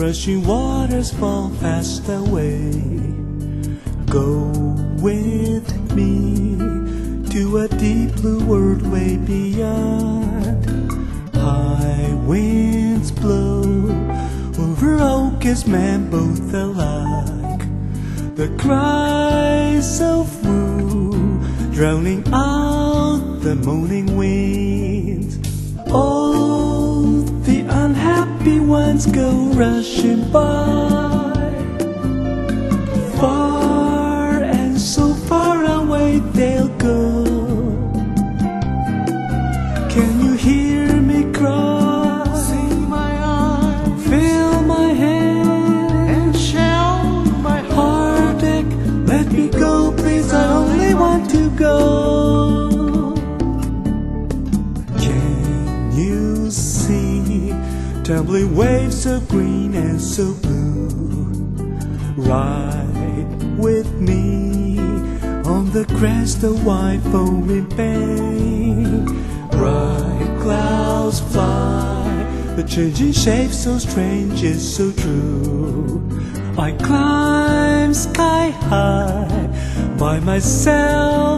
rushing waters fall fast away. Go with me to a deep blue world way beyond. High winds blow over oak as man both alike. The cries of woe drowning out the moaning winds. All the unhappy ones go rushing by. Far and so far away they'll go. Can you hear me cry? See my eyes, Fill my hand and shall my heartache. Let me go, please, I only want to go. Can you see tumbling waves so green and so blue? Ride with me on the crest of white foaming bay. Bright clouds fly, the changing shape so strange is so true. I climb sky high by myself